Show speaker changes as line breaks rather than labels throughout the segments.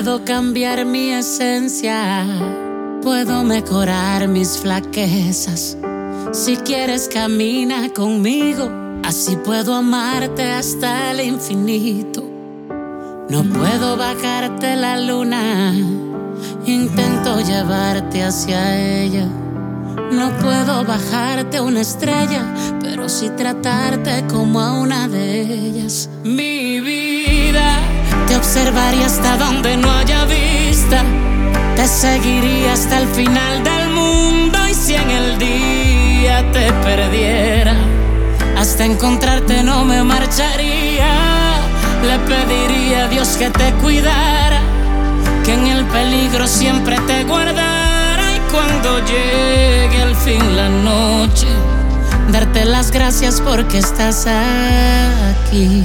puedo cambiar mi esencia, puedo mejorar mis flaquezas. Si quieres camina conmigo, así puedo amarte hasta el infinito. No puedo bajarte la luna, intento llevarte hacia ella. No puedo bajarte una estrella, pero sí tratarte como a una de ellas. Mi vida, te observaría hasta donde no haya vista. Te seguiría hasta el final del mundo. Y si en el día te perdiera, hasta encontrarte no me marcharía. Le pediría a Dios que te cuidara, que en el peligro siempre te guardara. Y cuando llegue al fin la noche, darte las gracias porque estás aquí.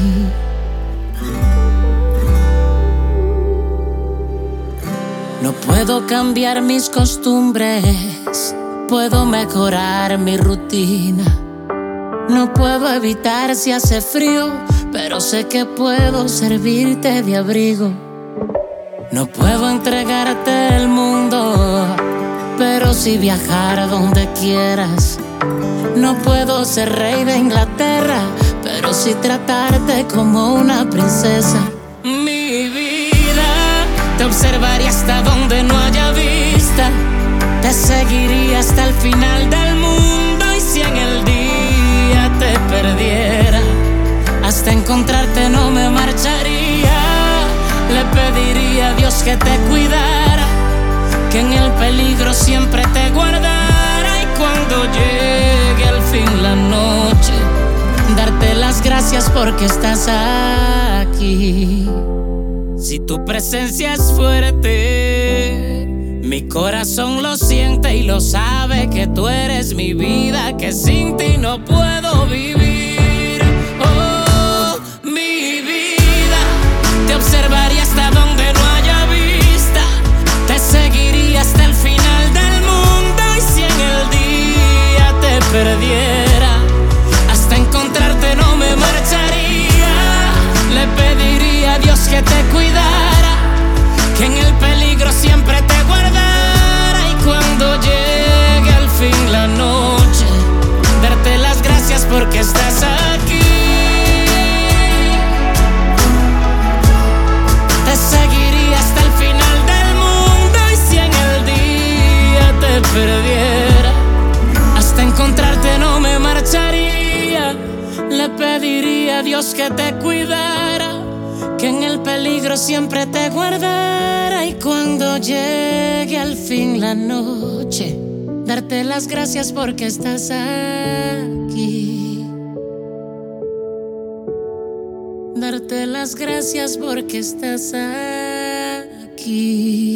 No puedo cambiar mis costumbres, puedo mejorar mi rutina. No puedo evitar si hace frío, pero sé que puedo servirte de abrigo. No puedo entregarte el mundo, pero sí viajar donde quieras. No puedo ser rey de Inglaterra, pero sí tratarte como una princesa. Mi vida, te observaría hasta donde no haya vista. Te seguiría hasta el final del mundo. Y si en el día te perdiera, hasta encontrarte no me marcharía. Le pediría a Dios que te cuidara, que en el peligro siempre te guardara. Y cuando llegue al fin la noche, darte las gracias porque estás aquí. Si tu presencia es fuerte, mi corazón lo siente y lo sabe, que tú eres mi vida, que sin ti no puedo vivir. Oh, mi vida, te observaría hasta donde no haya vista. Te seguiría hasta el final del mundo. Y si en el día te perdiera, hasta encontrarte no me marcharía. Le pediría a Dios que te cuidara, que en el peligro siempre te guardara. Y cuando llegue al fin la noche, darte las gracias porque estás aquí. Te seguiría hasta el final del mundo. Y si en el día te perdiera, hasta encontrarte no me marcharía. Le pediría a Dios que te cuidara, que en el peligro siempre te guardara. Y cuando llegue al fin la noche, darte las gracias porque estás aquí. Darte las gracias porque estás aquí.